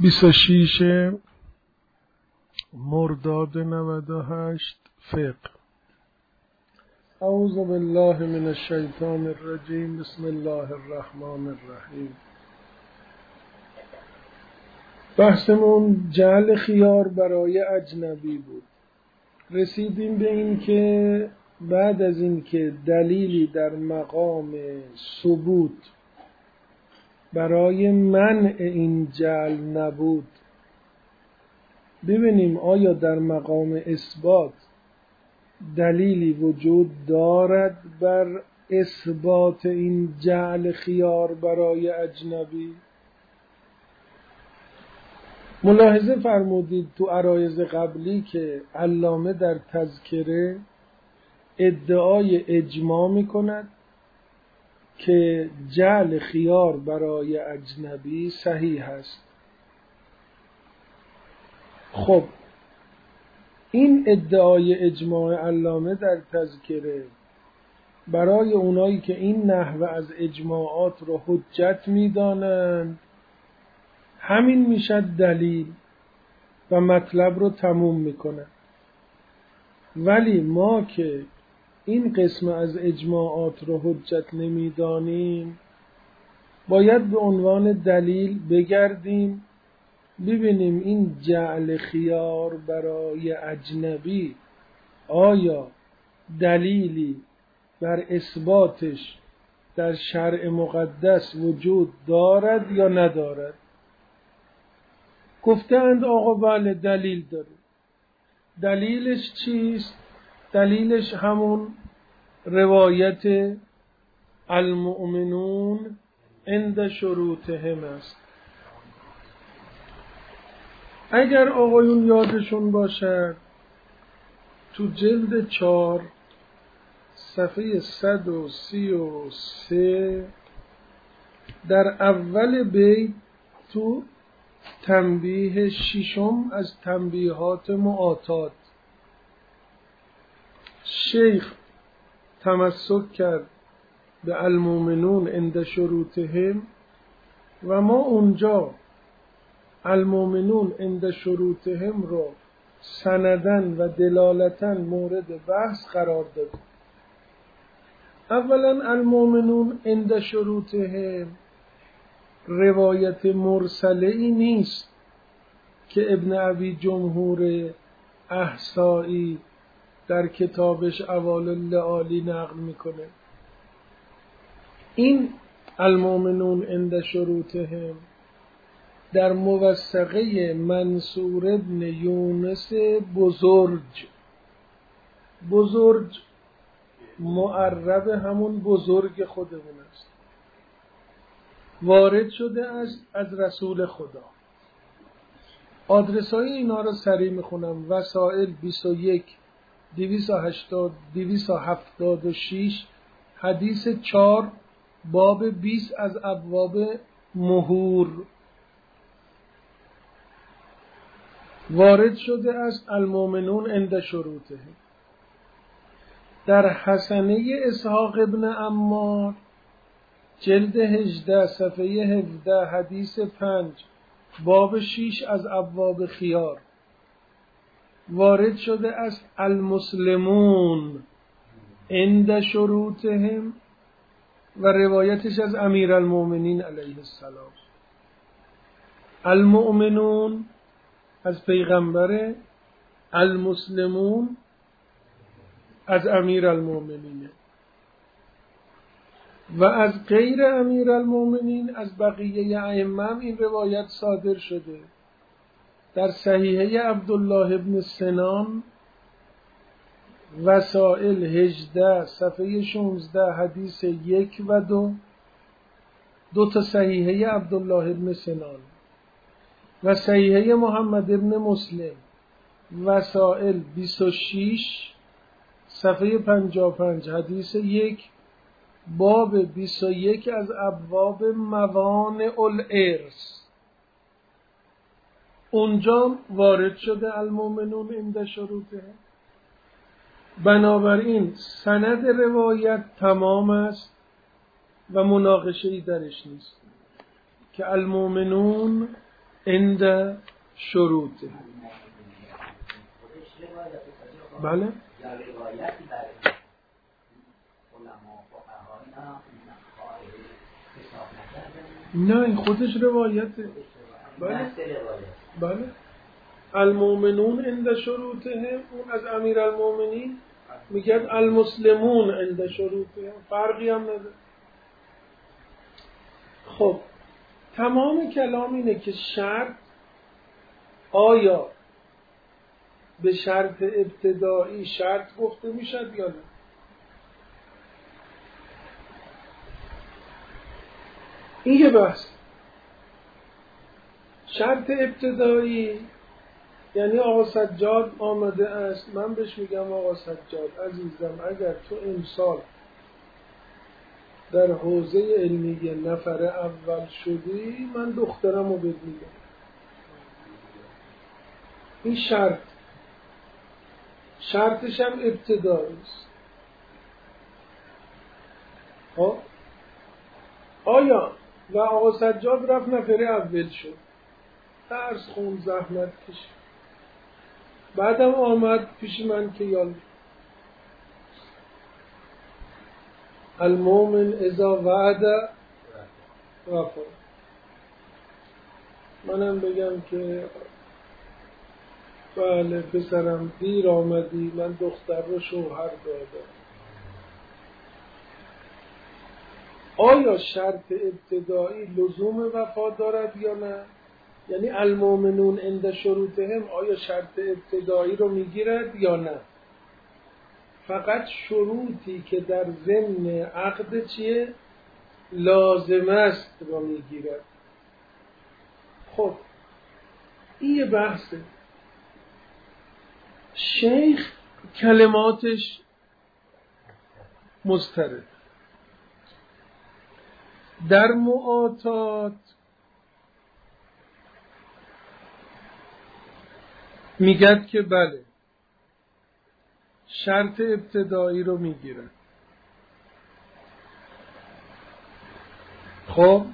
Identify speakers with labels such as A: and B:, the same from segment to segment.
A: 26 مرداد 98 فقه. اعوذ بالله من الشیطان الرجیم. بسم الله الرحمن الرحیم. بحثمون جعل خیار برای اجنبی بود. رسیدیم به این که بعد از این که دلیلی در مقام ثبوت برای منع این جعل نبود، ببینیم آیا در مقام اثبات دلیلی وجود دارد بر اثبات این جعل خیار برای اجنبی. ملاحظه فرمودید تو عرایض قبلی که علامه در تذکره ادعای اجماع می کند که جعل خیار برای اجنبی صحیح است. خب این ادعای اجماع علامه در تذکره برای اونایی که این نحوه از اجماعات رو حجت می دانند همین میشد دلیل و مطلب رو تموم می کند. ولی ما که این قسم از اجماعات رو حجت نمی دانیم باید به عنوان دلیل بگردیم ببینیم این جعل خیار برای اجنبی آیا دلیلی بر اثباتش در شرع مقدس وجود دارد یا ندارد. گفتند آقا بله دلیل داره. دلیلش چیست؟ دلیلش همون روایت المؤمنون عند شروطهم است. اگر آقایون یادشون باشد تو جلد 4 صفحه 133 در اول بیت تو تنبیه ششم از تنبیهات معاطات شیخ تمسک کرد به المؤمنون عند شروطهم و ما اونجا المؤمنون عند شروطهم رو سندن و دلالتاً مورد بحث قرار دادیم. اولا المؤمنون عند شروطهم روایت مرسله ای نیست که ابن ابی جمهور احصایی در کتابش اوال اللآلی نقل میکنه. این المؤمنون عند شروطهم در موثقه منصور ابن یونس بزرج معرب همون بزرگ خودمون است، وارد شده است از رسول خدا. آدرسای اینا رو سریع میخونم. وسائل 21 280 276 حدیث 4 باب 20 از ابواب مهور وارد شده است المؤمنون عند شروطهم. در حسنه اسحاق ابن عمار جلد 18 صفحه 17 حدیث 5 باب 6 از ابواب خیار وارد شده است المسلمون عند شروطهم و روایتش از امیرالمؤمنین علیه السلام. المؤمنون از پیغمبر، المسلمون از امیرالمؤمنین و از غیر امیرالمؤمنین از بقیه ائمه این روایت صادر شده. در صحیحه عبدالله ابن سنان وسائل 18 صفحه 16 حدیث 1 و 2 تا صحیحه عبدالله ابن سنان و صحیحه محمد ابن مسلم وسائل 26 صفحه 55 حدیث 1 باب 21 از ابواب موانع الارث اونجا وارد شده المؤمنون عند شروطهم. بنابراین سند روایت تمام است و مناقشه‌ای درش نیست که المؤمنون عند شروطه. بله نه این خودش روایته. بله بله المؤمنون عند شروطهم، اون از امیرالمؤمنین میگه المسلمون عند شروطهم، فرقی هم نداره. خب تمام کلام اینه که شرط آیا به شرط ابتدایی شرط گفته میشد یا نه. این یه بحث. شرط ابتدایی یعنی آقا سجاد آمده است، من بهش میگم آقا سجاد عزیزم اگر تو امسال در حوزه علمی نفر اول شدی من دخترم رو بهت میگم. این شرطش هم ابتدایی است. آیا و آقا سجاد رفت نفر اول شد، درس خون، زحمت کشید، بعدم آمد پیش من که یال المؤمن اذا وعد وفا، منم بگم که بله پسرم دیر آمدی، من دختر رو شوهر دادم. آیا شرط ابتدایی لزوم وفا دارد یا نه؟ یعنی المؤمنون عند شروطهم آیا شرط ابتدایی رو میگیرد یا نه؟ فقط شروطی که در ضمن عقد چیه؟ لازم است رو میگیرد. خب این یه بحثه. شیخ کلماتش مضطرب. در معاطات میگد که بله شرط ابتدایی رو میگیره. خب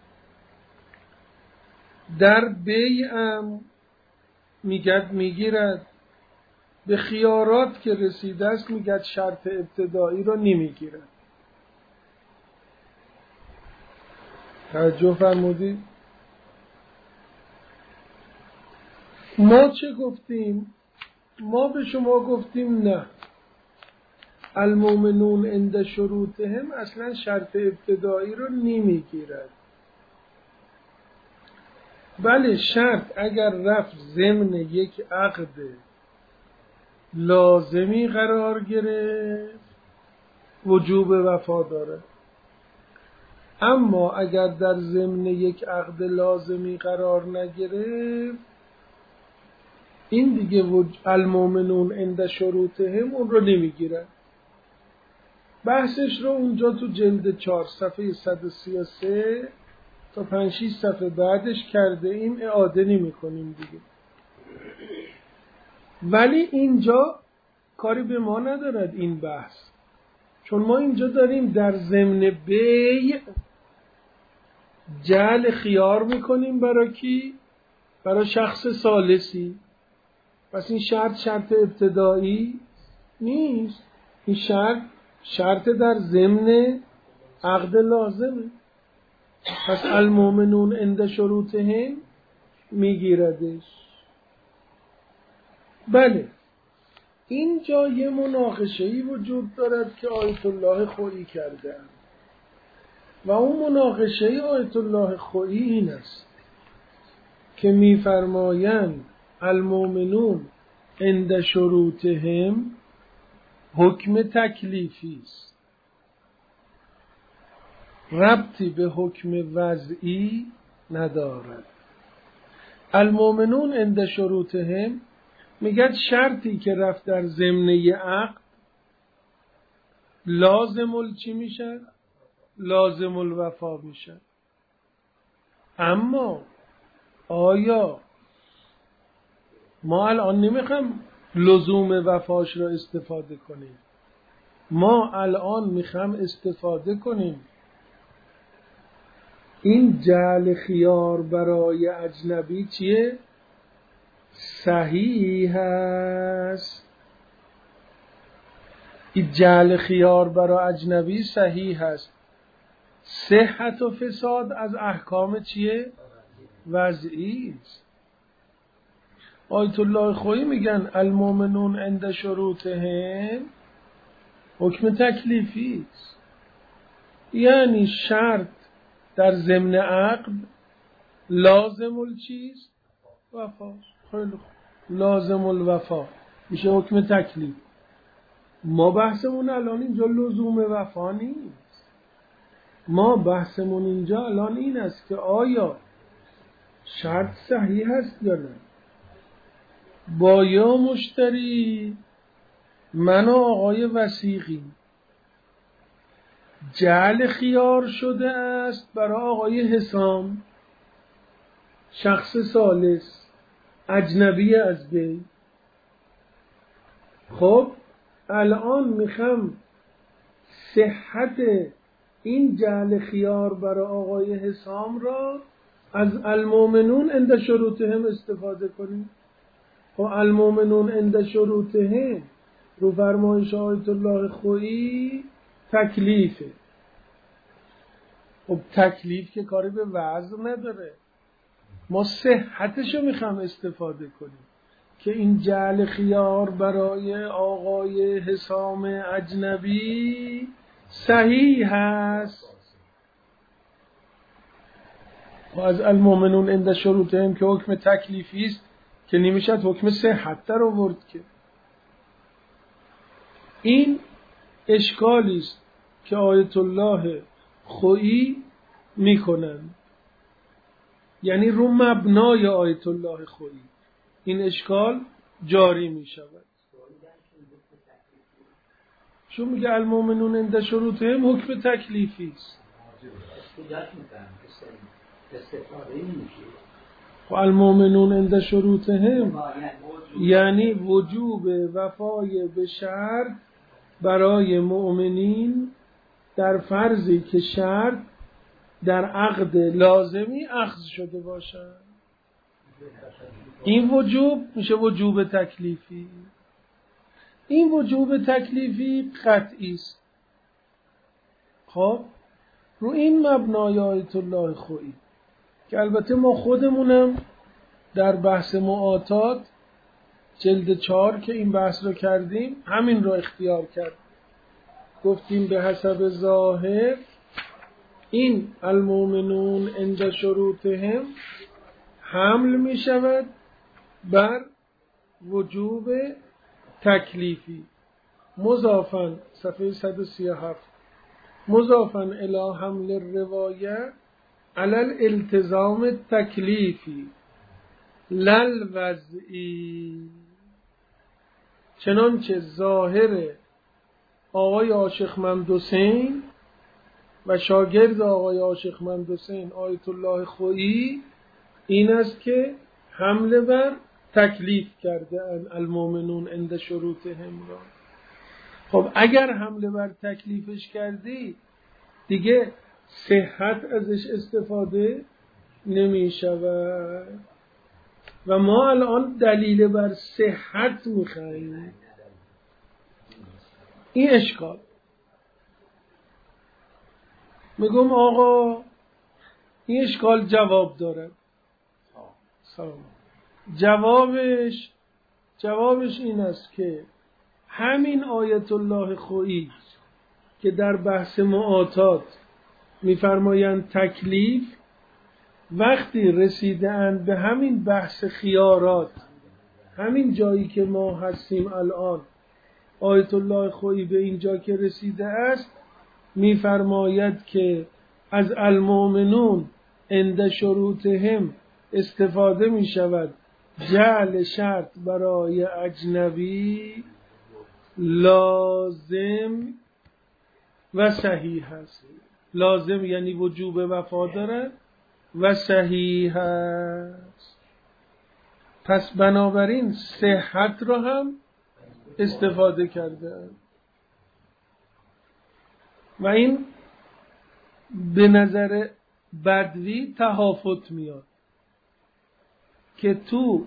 A: در بیعم میگد میگیرد. به خیارات که رسیده است میگد شرط ابتدایی رو نمیگیرد. توجه فرمودید؟ ما چه گفتیم؟ ما به شما گفتیم نه، المؤمنون عند شروطهم اصلا شرط ابتدایی رو نمیگیرد. بله شرط اگر رفت ضمن یک عقد لازمی قرار گرفت وجوب وفا داره، اما اگر در ضمن یک عقد لازمی قرار نگرفت این دیگه المؤمنون عند شروطهم اون رو نمیگیرن. بحثش رو اونجا تو جلد 4 صفحه 133 تا 5-6 صفحه بعدش کرده ایم، اعاده نمی کنیم دیگه. ولی اینجا کاری به ما ندارد این بحث، چون ما اینجا داریم در ضمن بیع جعل خیار میکنیم برای کی؟ برای شخص ثالثی. پس این شرط ابتدایی نیست، این شرط در ضمن عقد لازمه. پس المؤمنون عند شروطهم میگیردش. بله اینجا یه مناقشه‌ای وجود دارد که آیت الله خویی کرده و اون مناقشه آیت الله خویی این است که میفرمایند المؤمنون عند شروطهم حکم تکلیفی است، ربطی به حکم وضعی ندارد. المؤمنون عند شروطهم میگه شرطی که رفت در ضمن عقد لازم چی میشه؟ لازم الوفا میشه. اما آیا ما الان نمیخوام لزوم وفاش را استفاده کنیم، ما الان میخوام استفاده کنیم این جعل خیار برای اجنبی چیه؟ صحیح هست. این جعل خیار برای اجنبی صحیح هست. صحت و فساد از احکام چیه؟ وضعی است. آیت الله خویی میگن المؤمنون عند شروطهم، حکم تکلیفی است. یعنی شرط در ضمن عقد لازم الچیست؟ وفا. خیلی خوب، لازم الوفا میشه حکم تکلیف. ما بحثمون الان اینجا لزوم وفا نیست. ما بحثمون اینجا الان این است که آیا شرط صحیح هست یا نه. با یا مشتری، من و آقای وثیقی، جعل خیار شده است برای آقای حسام، شخص ثالث اجنبی از بین. خب الان میخوام صحت این جعل خیار برای آقای حسام را از المؤمنون عند شروطهم استفاده کنیم. خب المؤمنون عند شروطهم رو فرمایش آیت الله خویی تکلیفه. خب تکلیف که کاری به وضع نداره، ما صحتشو میخوام استفاده کنیم که این جعل خیار برای آقای حسام اجنبی صحیح هست. و از المؤمنون عند شروطهم که حکم تکلیفی است که نمیشد حکم صحت در آورد که. این اشکالی است که آیت الله خویی میکنند، یعنی رو مبنای آیت الله خویی این اشکال جاری می شود. چون میگه المؤمنون عند شروطهم حکم تکلیفی است. و المؤمنون عند شروطهم یعنی وجوب وفای به شرط برای مؤمنین در فرضی که شرط در عقد لازمی اخذ شده باشد. این وجوب میشه وجوب تکلیفی. این وجوب تکلیفی قطعی است. خب رو این مبنای آیت الله خویی که البته ما خودمونم در بحث معاطات جلد 4 که این بحث رو کردیم همین رو اختیار کرد. گفتیم به حسب ظاهر این المؤمنون عند شروطهم حمل می شود بر وجوب تکلیفی. مضافاً صفحه 137 مضافاً الی حمل الروایه علی الالتزام تکلیفی لل وضعی، چنانچه ظاهر آقای عاشق محمد حسین و شاگرد آقای عاشق محمد حسین آیت الله خویی این است که حمله بر تکلیف کرده المؤمنون عند شروطهم را. خب اگر حمله بر تکلیفش کردی دیگه صحت ازش استفاده نمی شود و ما الان دلیل بر صحت میخواهیم. این اشکال میگم آقا این اشکال جواب داره. جوابش این است که همین آیت الله خویی که در بحث معاطات میفرمایند تکلیف، وقتی رسیدند به همین بحث خیارات، همین جایی که ما هستیم الان، آیت الله خویی به اینجا که رسیده است میفرماید که از المؤمنون عند شروطهم استفاده می شود جعل شرط برای اجنبی لازم و صحیح است. لازم یعنی وجوب وفا دارد و صحیح است. پس بنابراین صحت را هم استفاده کرده و این به نظر بدوی تهافت میاد که تو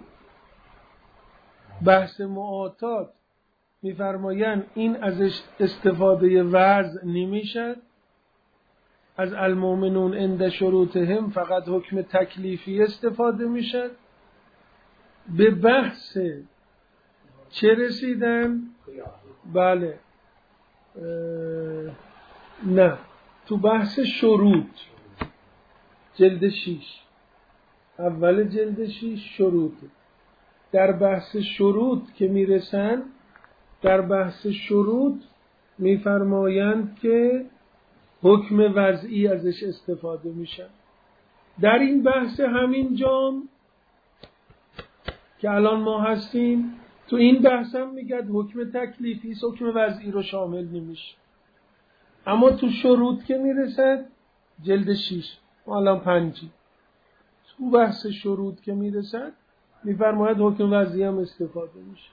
A: بحث معاطات میفرمایند این ازش استفاده وضع نمیشد، از المؤمنون عند شروطهم فقط حکم تکلیفی استفاده میشد. به بحث چه رسیدن؟ بله نه، تو بحث شروط جلد 6 اول جلد 6 شروط. در بحث شروط که میرسن، در بحث شروط میفرمایند که حکم وضعی ازش استفاده میشن. در این بحث همین جام که الان ما هستیم، تو این بحث هم میگد حکم تکلیفی حکم وضعی رو شامل نمیشه. اما تو شروط که میرسد جلد 6 ما الان 5، تو بحث شروط که میرسد میفرماید حکم وضعی هم استفاده میشه.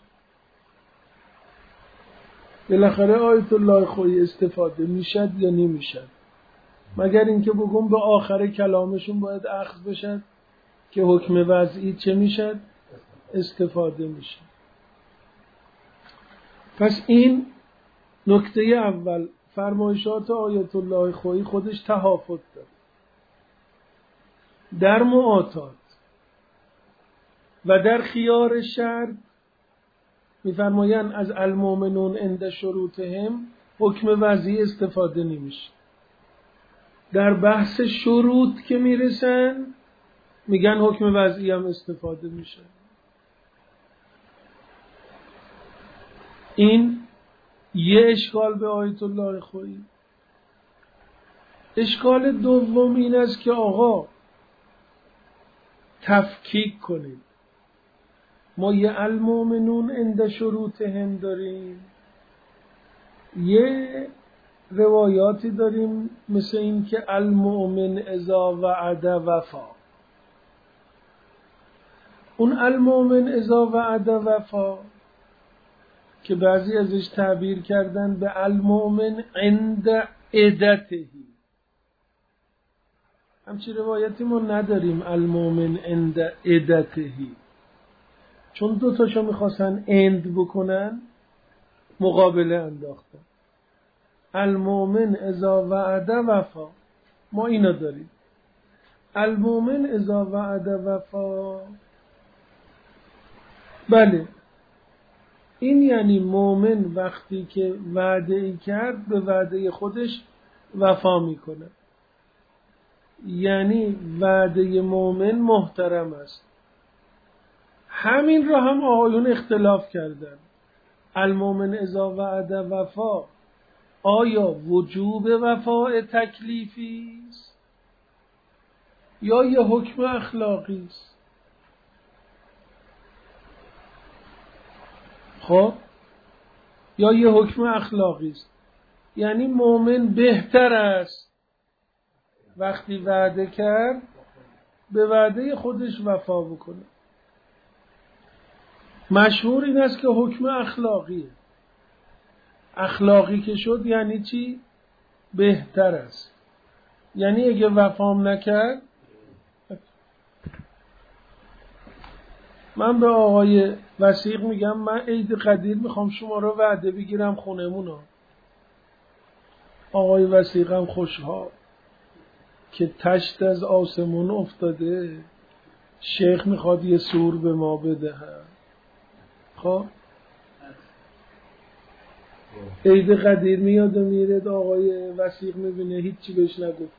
A: بالاخره آیت الله خویی استفاده میشد یا نمیشد؟ مگر اینکه بگم به آخر کلامشون باید اخذ بشد که حکم وضعی چه میشد؟ استفاده میشه. پس این نکته اول، فرمایشات آیت الله خویی خودش تهافت داره. در معاطات و در خیار شرط میفرمایند از المؤمنون عند شروطهم حکم وضعی استفاده نمیشه. در بحث شروط که میرسن میگن حکم وضعی هم استفاده میشه. این یه اشکال به آیت الله خویی. اشکال دوم این است که آقا تفکیک کنید. ما یه المؤمنون عند شروطهم داریم، یه روایاتی داریم مثل این که المؤمن اذا وعد وفا. اون المؤمن اذا وعد وفا که بعضی ازش تعبیر کردن به المؤمن عند عدتهی، همچی روایتی ما نداریم المؤمن عند عدتهی، چون دو تاشو میخواستن اند بکنن مقابله انداختن. المؤمن اذا وعد وفا ما اینا داریم. المؤمن اذا وعد وفا، بله این یعنی مؤمن وقتی که وعده ای کرد به وعده خودش وفا میکنه، یعنی وعده مؤمن محترم است. همین را هم آقایون اختلاف کردن. المؤمن اذا وعد وفا آیا وجوب وفا تکلیفی است یا یه حکم اخلاقی است؟ خب یا یه حکم اخلاقی است، یعنی مؤمن بهتر است وقتی وعده کرد به وعده خودش وفا بکنه. مشهور این است که حکم اخلاقیه. اخلاقی که شد یعنی چی؟ بهتر است. یعنی اگه وفام نکرد، من به آقای وثیق میگم من عید قدیر میخوام شما رو وعده بگیرم خونمونو. آقای وثیق هم خوشحال که تشت از آسمون افتاده، شیخ میخواد یه سور به ما بدهد. خب عید قدیر میاد و میره، آقای وثیق میبینه هیچی بهش نگفته.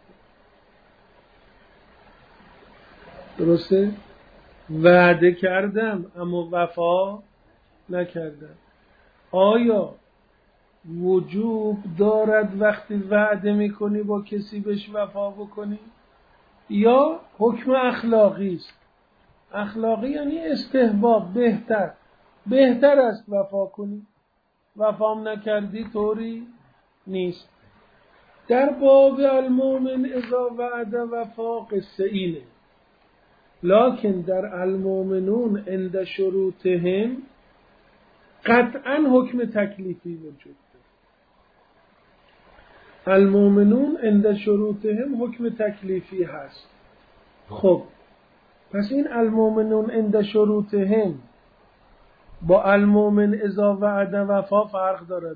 A: درسته؟ وعده کردم اما وفا نکردم. آیا وجوب دارد وقتی وعده میکنی با کسی بهش وفا بکنی یا حکم اخلاقی است؟ اخلاقی یعنی استحباب، بهتر است وفا کنی، وفام نکردی طوری نیست. در باب المؤمن اذا وعد وفا قصه اینه، لکن در المؤمنون عند شروطهم قطعا حکم تکلیفی وجود داره. المؤمنون عند شروطهم حکم تکلیفی هست. خب پس این المؤمنون عند شروطهم با المؤمن اذا وعد وفا فرق دارد.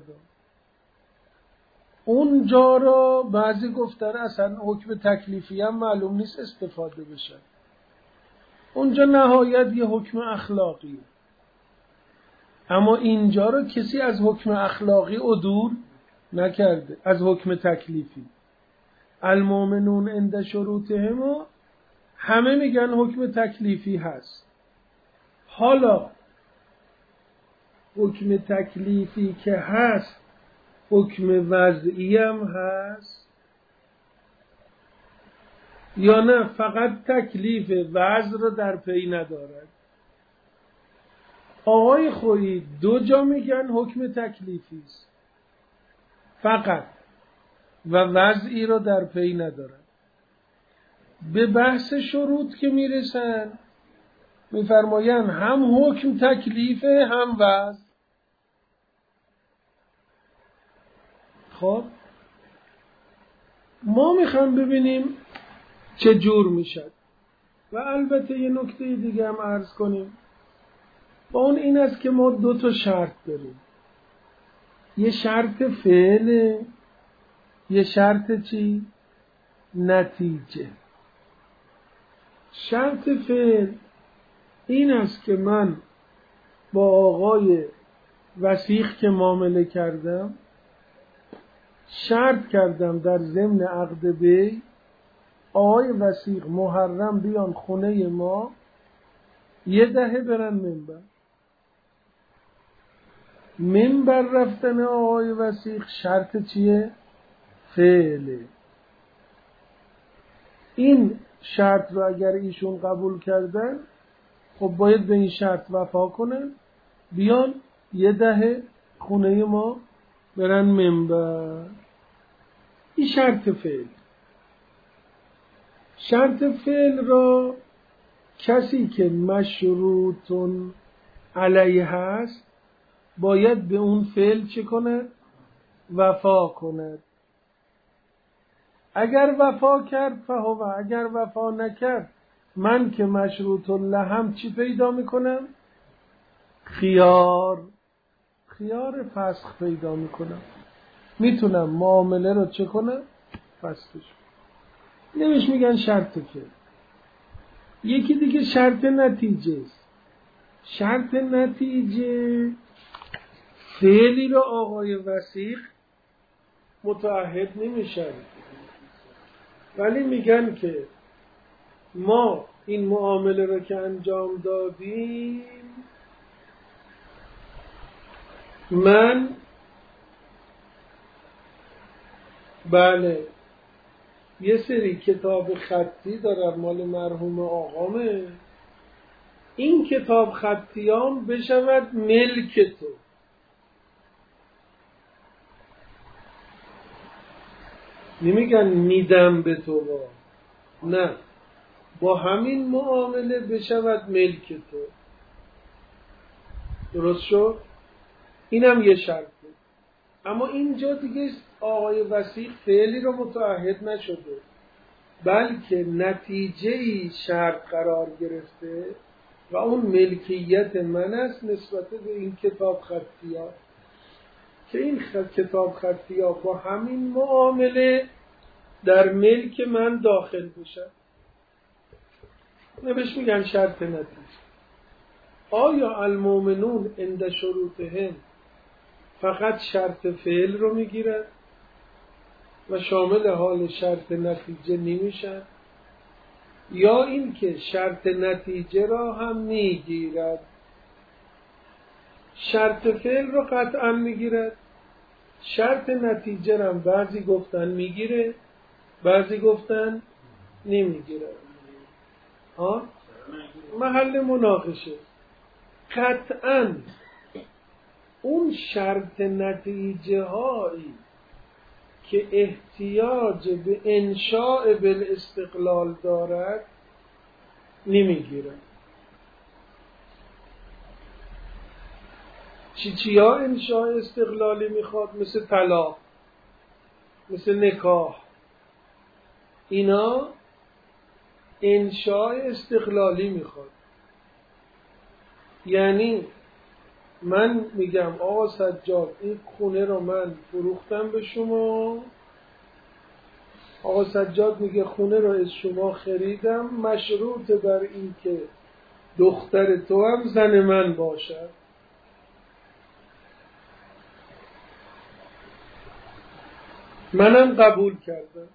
A: اونجا را بعضی گفتن اصلا حکم تکلیفی هم معلوم نیست استفاده بشه. اونجا نهایت یه حکم اخلاقی، اما اینجا را کسی از حکم اخلاقی عدول نکرده، از حکم تکلیفی. المؤمنون عند شروطهم همه میگن حکم تکلیفی هست. حالا حکم تکلیفی که هست حکم وضعی هم هست یا نه فقط تکلیف وضع رو در پی ندارد؟ آقای خویی دو جا میگن حکم تکلیفی است فقط و وضعی رو در پی ندارد. به بحث شروط که میرسن میفرماین هم حکم تکلیفه هم وضع. خب ما میخوام ببینیم چه جور میشد. و البته یه نکته دیگه هم عرض کنیم، با اون این است که ما دو تا شرط داریم. یه شرط فعل، یه شرط چی؟ نتیجه. شرط فعل این است که من با آقای وثیق که معامله کردم شرط کردم در ضمن عقد بی آقای وثیق محرم بیان خونه ما 10 برن منبر. منبر رفتن آقای وثیق شرط چیه؟ فعله. این شرط رو اگر ایشون قبول کردن خب باید به این شرط وفا کنن، بیان 10 خونه ما برن منبر. این شرط فعل. شرط فعل را کسی که مشروطن علیه هست باید به اون فعل چه کند؟ وفا کند. اگر وفا کرد فهو، اگر وفا نکرد من که مشروط لهم چی پیدا میکنم؟ خیار فسخ پیدا میکنم. میتونم معامله رو چه کنم؟ فسخش. نمیش میگن شرط فعل. یکی دیگه شرط نتیجه است. شرط نتیجه فعلی رو آقای وثیق متعهد نمیشن، ولی میگن که ما این معامله رو که انجام دادیم من بله یه سری کتاب خطی دارم مال مرحوم آقامه، این کتاب خطیام بشود ملک تو. نمیگن میدم به تو نه، با همین معامله بشود ملک تو. درست شد؟ اینم یه شرطه. اما اینجا دیگه آقای وثیق فعلی رو متعهد نشده بلکه نتیجه‌ای شرط قرار گرفته و اون ملکیت من است نسبت به این کتاب خطیات که این کتاب خطیات با همین معامله در ملک من داخل بشه. نبش میگن شرط نتیجه. آیا المؤمنون عند شروطهم فقط شرط فعل رو میگیرد و شامل حال شرط نتیجه نمیشن، یا اینکه شرط نتیجه را هم میگیرد؟ شرط فعل رو قطعا میگیرد، شرط نتیجه را هم بعضی گفتن میگیره بعضی گفتن نمیگیره. محل مناقشه. قطعا اون شرط نتیجه هایی که احتیاج به انشاء بالاستقلال دارد نمیگیره. چیا انشاء استقلالی میخواد؟ مثل طلاق. مثل نکاح، اینا انشاء استقلالی میخواد. یعنی من میگم آقا سجاد این خونه رو من فروختم به شما، آقا سجاد میگه خونه رو از شما خریدم مشروط بر این که دختر تو هم زن من باشد. منم قبول کردم.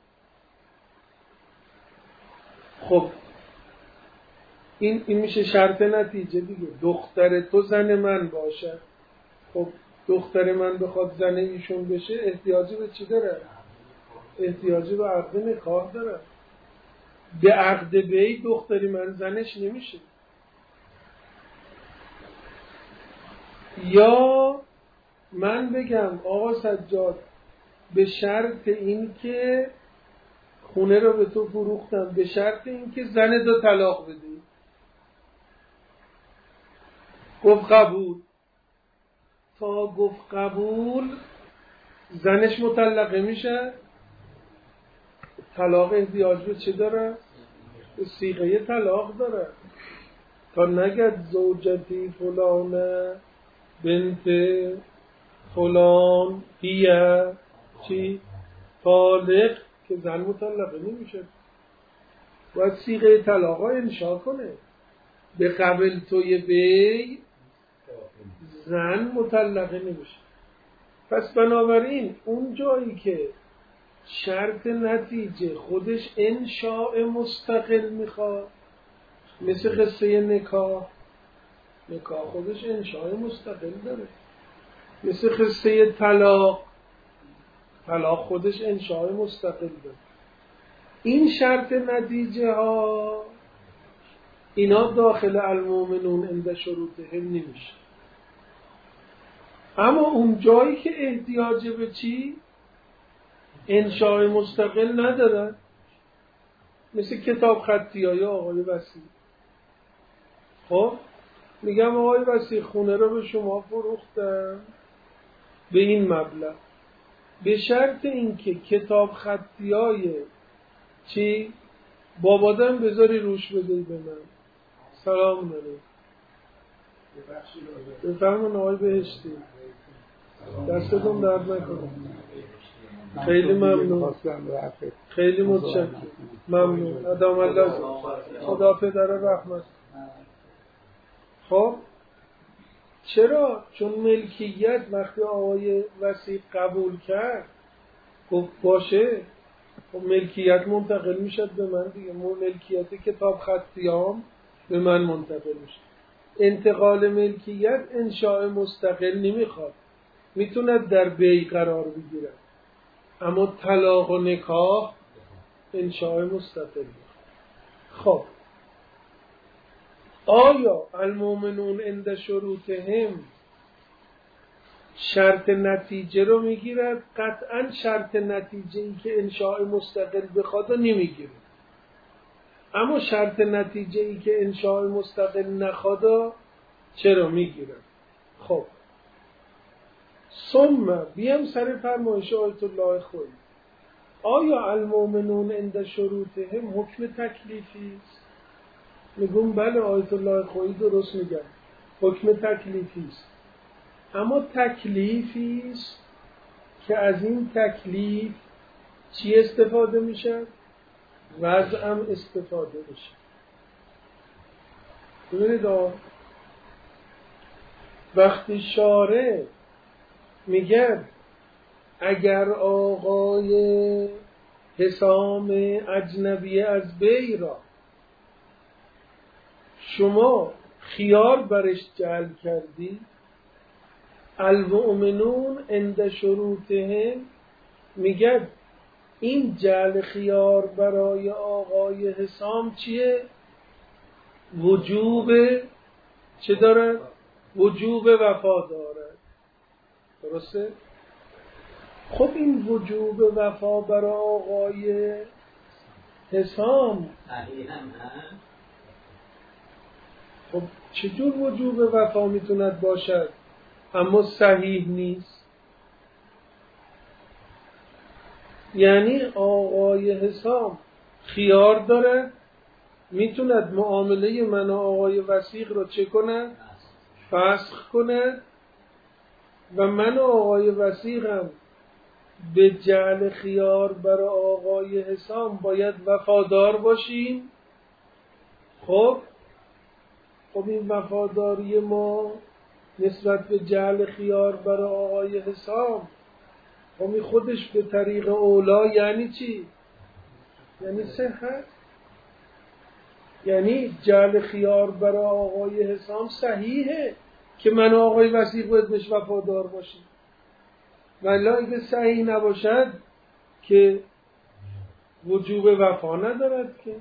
A: خب این میشه شرط نتیجه دیگه، دختر تو زن من باشد. خب دختر من بخواد زن ایشون بشه احتیاجی به چی داره؟ احتیاجی به عقد نکاح داره. به عقد بی دختری من زنش نمیشه. یا من بگم آقا سجاد به شرط این که خونه رو به تو فروختم، به شرط این که زن دو طلاق بدی. گفت قبول. تا گفت قبول زنش مطلقه میشه. طلاق احتیاج به چه داره؟ به صیغه طلاق داره. تا نگد زوجتی فلانه بنت فلان هیه چی؟ طالق، که زن مطلقه نمیشه. باید صیغه طلاق ها انشا کنه. به قبل توی بی زن مطلقه نمیشه. پس بنابراین اون جایی که شرط نتیجه خودش انشاء مستقل میخواد، مثل قصه نکاح خودش انشاء مستقل داره. مثل قصه طلاق خودش انشاء مستقل داره. این شرط نتیجه ها اینا داخل المؤمنون عند شروطهم نمیشه. اما اون جایی که احتیاج به چی؟ انشاء مستقل ندارن، مثل کتاب خطی های آقای وسیع. خب میگم آقای وسیع خونه رو به شما فروختم به این مبلغ، به شرط اینکه کتاب خطی های چی؟ بابادم بذاری روش بدهی به من. سلام علیکم. بفرمون آقای بهشتی، دستتون درد نکنه. خیلی ممنون، خیلی متشکرم، ممنون. ادام الله خدا پدر رحمت. خب چرا؟ چون ملکیت وقتی آقای وسیع قبول کرد گفت باشه، خب ملکیت منتقل میشد به من دیگه. ملکیت کتاب خطیام به من منتقل میشه. انتقال ملکیت انشاء مستقل نمیخواد، میتوند در بی قرار بگیرد، اما طلاق و نکاح انشاء مستقل میخواد. خب آیا المؤمنون عند شروطهم شرط نتیجه رو میگیرد؟ قطعا شرط نتیجه ای که انشاء مستقل بخواد و نمیگیره. اما شرط نتیجه ای که انشاء مستقل نخواد چرا میگیره؟ خب ثم بیام سر فرمایش آیت الله خویی. آیا المؤمنون عند شروطهم حکم تکلیفی است؟ میگم بله، آیت الله خویی درست میگن، حکم تکلیفی است. اما تکلیفی است که از این تکلیف چی استفاده میشه؟ وضعم استفاده میشه. ببینید وقتی شارع میگه اگر آقای حسام اجنبی از بی را شما خیار برش جعل کردی، المؤمنون عند شروطهم میگه این جعل خیار برای آقای حسام چیه؟ وجوب چه داره؟ وجوب وفا داره. درسته؟ خب این وجوب وفا برای آقای حسام خب چجور وجوب وفا میتوند باشد اما صحیح نیست؟ یعنی آقای حسام خیار داره، میتوند معامله من و آقای وثیق رو چه کنه؟ فسخ کنه و من و آقای وثیقم به جعل خیار برای آقای حسام باید وفادار باشیم. خب این وفاداری ما نسبت به جعل خیار برای آقای حسام خب خودش به طریق اولا یعنی چی؟ یعنی صحت. یعنی جعل خیار برای آقای حسام صحیحه که من و آقای وثیق باید بهش وفادار باشیم، ولی اگه صحیح نباشد که وجوب وفا ندارد، که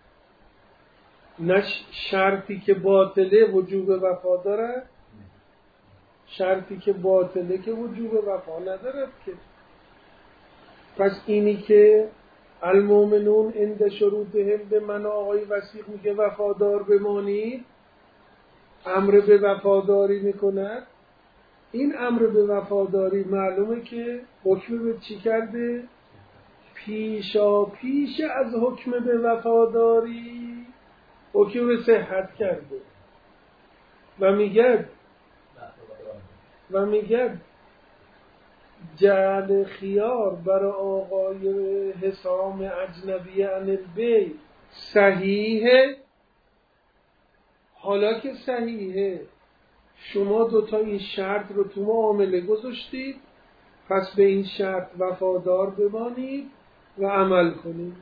A: نه شرطی که باطله وجوب وفا دارد، شرطی که باطله که وجوب وفا ندارد که. پس اینی که المؤمنون عند شروطهم به من آقای وثیق میگه وفادار بمانید، امر به وفاداری میکند. این امر به وفاداری معلومه که حکم به چی کرده؟ پیشا پیش از حکم به وفاداری حکم به صحت کرده و میگه جعل خیار برای آقای حسام اجنبی عن البی صحیحه. حالا که صحیحه، شما دوتا این شرط رو تو معامله گذاشتید، پس به این شرط وفادار بمانید و عمل کنید.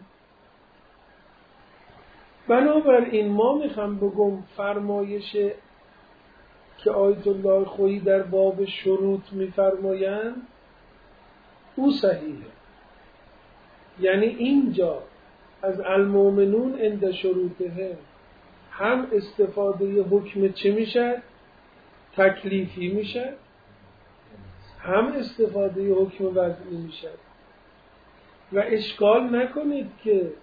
A: بنابراین ما میخوام بگم فرمایش که آیت الله خویی در باب شروط میفرمایند او صحیحه. یعنی اینجا از المؤمنون عند شروطه هم استفاده حکم چه میشه؟ تکلیفی میشه، هم استفاده حکم وضعی میشه. و اشکال نکنید که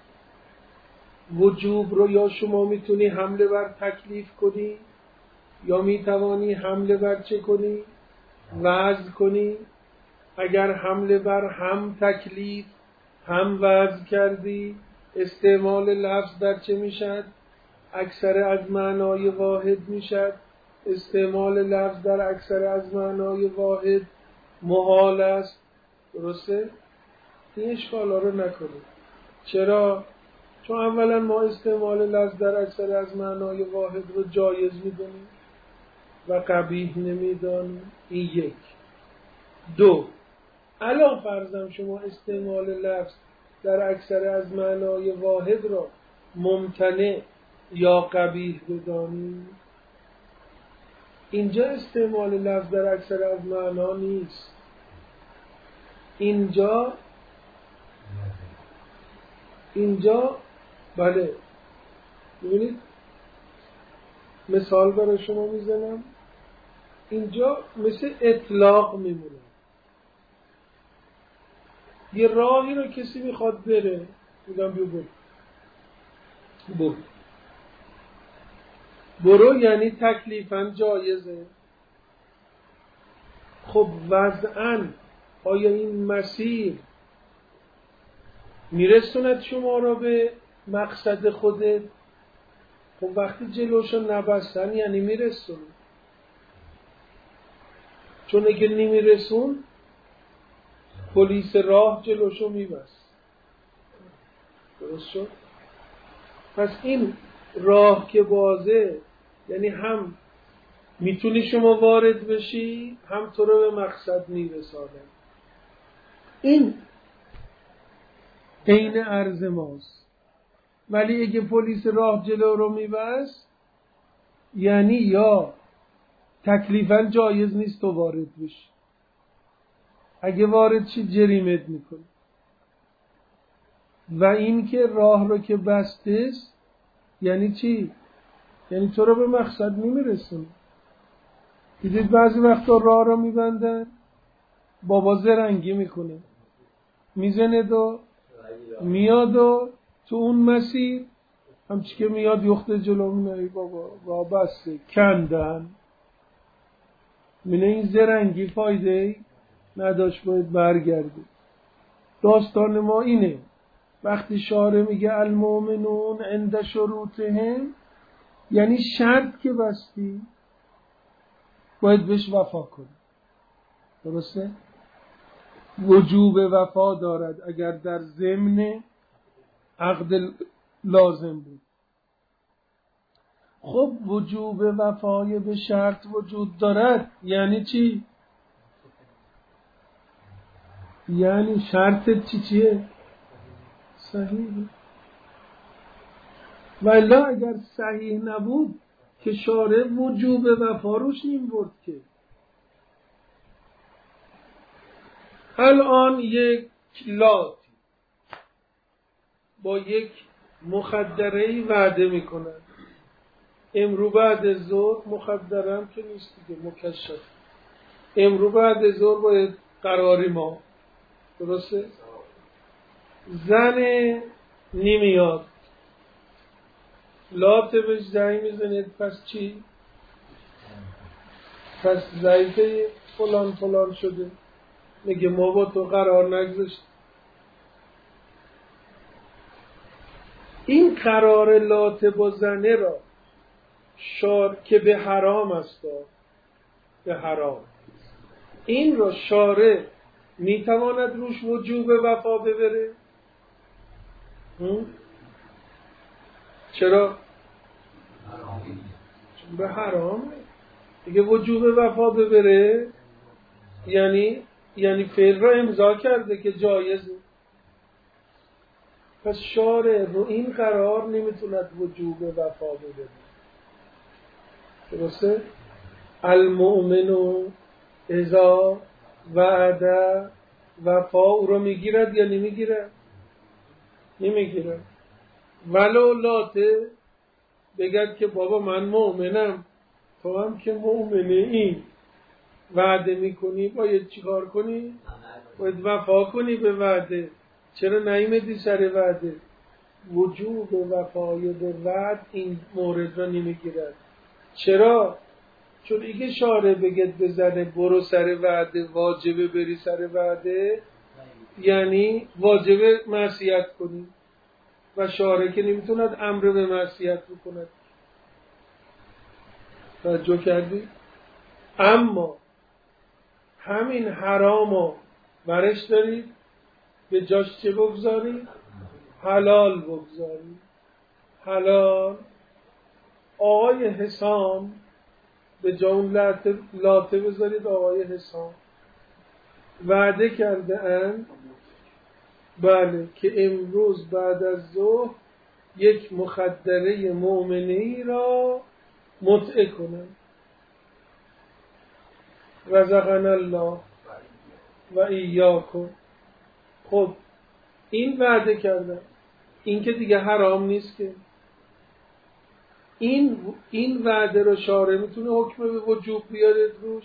A: وجوب رو یا شما میتونی حمله بر تکلیف کنی یا میتوانی حمله بر چه کنی؟ وضع کنی. اگر حمله بر هم تکلیف هم وضع کردی، استعمال لفظ در چه میشد؟ اکثر از معنای واحد میشد. استعمال لفظ در اکثر از معنای واحد محال است. درسته؟ این اشکالا رو نکنید. چرا؟ چون اولا ما استعمال لفظ در اکثر از معنای واحد رو جایز میدونیم و قبیح نمیدانیم. این یک. دو، الان فرضم شما استعمال لفظ در اکثر از معنای واحد را ممتنع یا قبیح بدانیم. اینجا استعمال لفظ در اکثر از معنا نیست. اینجا بله، ببینید مثال برای شما میزنم. اینجا مثل اطلاق میمونه. یه راهی رو کسی میخواد بره، میگم بیا برو یعنی تکلیفاً جایزه. خب وضعاً آیا این مسیر میرسوند شما را به مقصد خودت؟ خب وقتی جلوشو نبستن یعنی میرسون. چون اگه نمیرسون پلیس راه جلوشو میبست. درست شد؟ پس این راه که بازه، یعنی هم میتونی شما وارد بشی، هم تو رو به مقصد میرسانه. این عین عرض ماست. ولی اگه پلیس راه جلو رو میبست، یعنی یا تکلیفاً جایز نیست تو وارد بشی، اگه وارد چی جریمت میکنه. و این که راه رو که بسته است یعنی چی؟ یعنی تو رو به مقصد نمیرسونه. دیدید بعضی وقتا راه رو میبندن، بابا زرنگی میکنه، میزنه دو میاد و تو اون مسیر همچی که میاد یخته جلو مینایی، بابا راه بسته کندن. مینه این زرنگی فایده ای نداشت، باید برگردی. داستان ما اینه. وقتی شارع میگه المؤمنون عند شروطهم، یعنی شرط که بستی باید بهش وفا کنی. درسته؟ وجوب وفا دارد اگر در ضمن عقد لازم بود. خب وجوب وفای به شرط وجود دارد یعنی چی؟ یعنی شرط چیه؟ صحیح. والا اگر صحیح نبود که شارع وجوب وفا روش نمی‌برد که. الان یک لاتی با یک مخدره‌ای وعده می‌کند، امرو بعد ظهر، مخدرم که نیست دیگه، مکشف، امرو بعد ظهر باید قراری ما، درسته؟ زن نمیاد، لات بهش زنگ میزنید، پس چی؟ پس ضعیفه فلان فلان شده، میگه ما با تو قرار نگذاشت. این قرار لات با زنه را که به حرام است، به حرام، این را شارع میتواند روش وجوب وفا ببره؟ چرا؟ چون به حرامه دیگه. وجوب وفا ببره یعنی فعل را امضا کرده که جایزه. پس شارع رو این قرار نمیتوند وجوب وفا ببره. درسته؟ المؤمن اذا وعد وفا او رو میگیرد یا نمیگیرد؟ نمیگیرد. ولو لاته بگد که بابا من مؤمنم، تو هم که مؤمنه، این وعده میکنی باید چیکار کنی؟ باید وفا کنی به وعده. چرا نیامدی سر وعده؟ وجوب وفای به وعد این مورد را نمیگیرد. چرا؟ چون اگه شارع بگد بزنه برو سر وعده، واجبه بری سر وعده، یعنی واجبه معصیت کنی و شارع که نمیتوند امر به معصیت بکند. توجه کردی؟ اما همین حرامو برش دارید، به جاش چه بگذاری؟ حلال بگذاری. حلال. آقای حسام به جا اون لاته بذارید، آقای حسام وعده کرده اند بله که امروز بعد از ظهر یک مخدره مؤمنی را متعه کنند. رزقنا الله و ایاکم. خب این وعده کردن، این که دیگه حرام نیست که. این وعده رو شارع میتونه حکم به وجوب بیاره روش.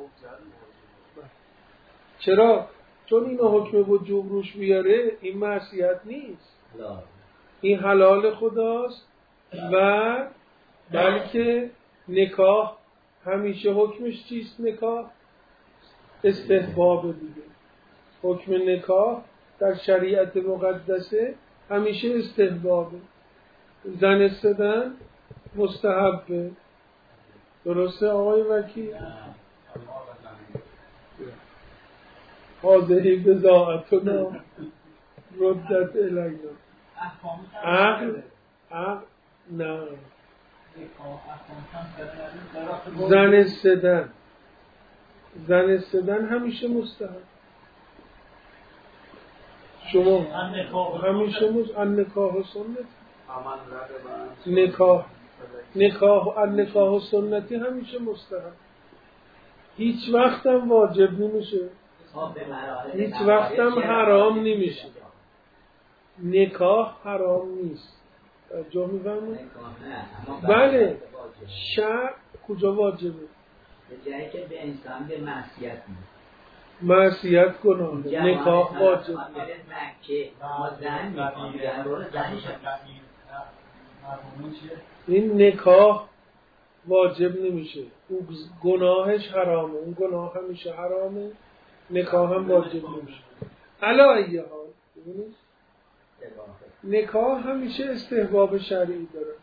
A: چرا؟ چون اینو حکم وجوب روش بیاره، این معصیت نیست، این حلال خداست. و بلکه نکاح همیشه حکمش چیست؟ نکاح استحباب دیگه. حکم نکاح در شریعت مقدسه همیشه استحبابه. زن استدن مستحبه. درسته آقای وکیل؟ حاضری بضاعتنا ردت الینا. عقل نه. زن استدن همیشه مستحب. شما همیشه النکاح و سنت، نکاح و سنتی همیشه مستحب. هیچ وقت هم واجب نمیشه، هیچ وقت هم حرام نمیشه. نکاح حرام نیست. جا میفهمید؟ بله. شرع کجا واجبه؟
B: به جایی که به انسان به معصیت نیست.
A: معصیت کنه. نکاح واجب.
B: که ما زن میکنیم رول زنش
A: این نکاح واجب نمیشه، اون گناهش حرامه، اون گناه همیشه حرامه، نکاح هم واجب نمیشه. علی ای حال ببینید نکاح همیشه استحباب شرعی داره،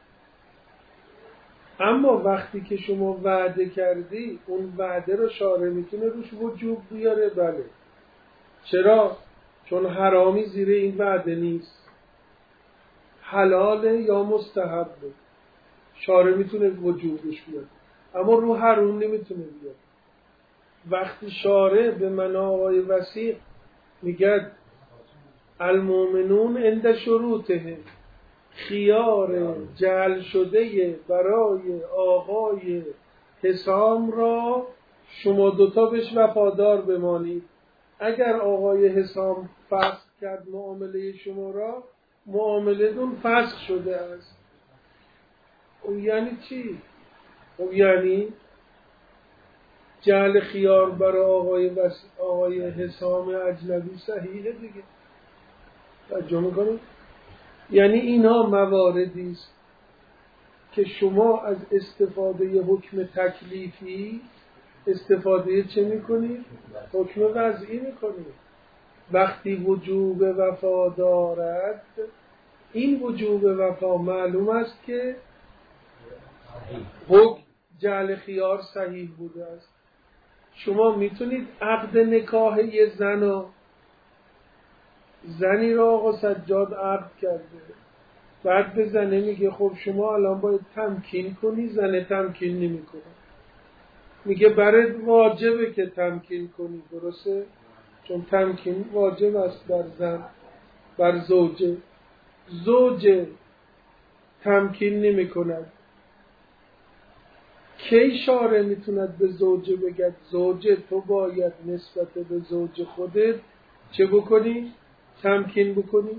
A: اما وقتی که شما وعده کردی اون وعده رو شارع میتونه روش وجوب بیاره. بله. چرا؟ چون حرامی زیر این وعده نیست، حلاله یا مستحبه، شارع میتونه وجوبش بیاره، اما رو حرام نمیتونه بیاره. وقتی شارع به معنا آقای وسیع میگه المؤمنون عند شروطه، خیار جعل شده برای آقای حسام را شما دوتا بهش وفادار بمانید. اگر آقای حسام فسخ کرد معامله شما را، معاملتون فسخ شده است. او یعنی چی؟ او یعنی جعل خیار برای آقای حسام اجنبی صحیحه دیگه. توجه میکنید؟ یعنی اینا مواردی است که شما از استفاده حکم تکلیفی استفاده چه میکنید؟ حکم وضعی میکنید. وقتی وجوب وفا دارد، این وجوب وفا معلوم است که حکم جعل خیار صحیح بوده است. شما میتونید عقد نکاح یه زنی را آقا سجاد عقد کرده، بعد به زنه میگه خب شما الان باید تمکین کنی، زنه تمکین نمیکنه، میگه برات واجبه که تمکین کنی. درسته؟ چون تمکین واجب است بر زن، بر زوجه. زوجه تمکین نمی کند، کی شارع میتوند به زوجه بگد زوجه تو باید نسبت به زوج خودت چه بکنی؟ تمکین بکنی.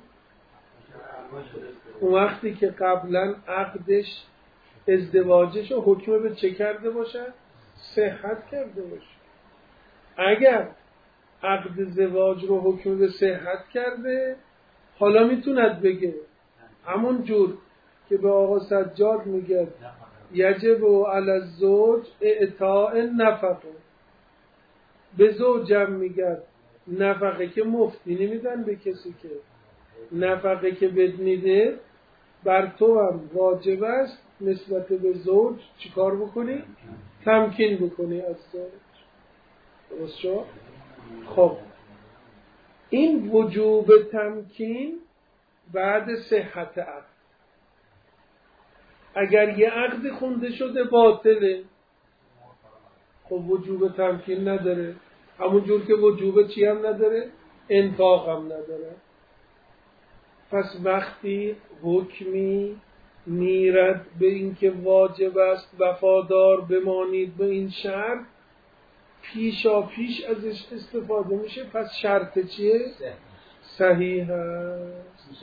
A: اون وقتی که قبلا عقدش ازدواجش رو حکم به چه کرده باشه؟ صحت کرده باشه. اگر عقد زواج رو حکم به صحت کرده، حالا میتوند بگه همون جور که به آقا سجاد میگه یجب علی الزوج اعطاء نفقه، به زوجم میگه نفقه که مفتی نمیدن به کسی، که نفقه که بد میده بر تو هم واجب است نسبت به زوج چیکار بکنی؟ تمکین بکنی از زوج. درست شد؟ خب این وجوب تمکین بعد صحت عقد. اگر یه عقد خونده شده باطله، خب وجوب تمکین نداره، همون جور که وجوب چی هم نداره؟ انفاق هم نداره. پس وقتی حکمی میرد به اینکه واجب است وفادار بمانید به این شرط، پیشا پیش ازش استفاده میشه. پس شرط چیه؟ صحیح هست.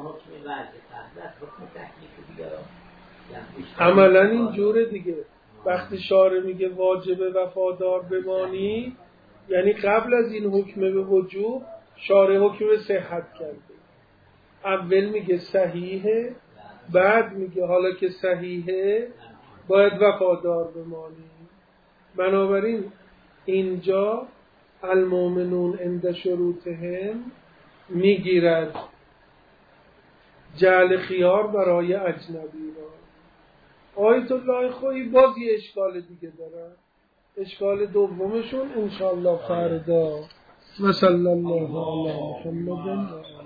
A: عملا این جوره دیگه. وقتی شارع میگه واجب وفادار بمانی، یعنی قبل از این حکم به وجوب شارع حکم به صحت کرده. اول میگه صحیحه، بعد میگه حالا که صحیحه باید وفادار بمانی. بنابراین اینجا المؤمنون عند شروطهم میگیرد جعل خیار برای اجنبی را. آیت الله خویی باز یه اشکال دیگه داره. اشکال دومشون انشاءالله فردا. و صلی الله علی محمد.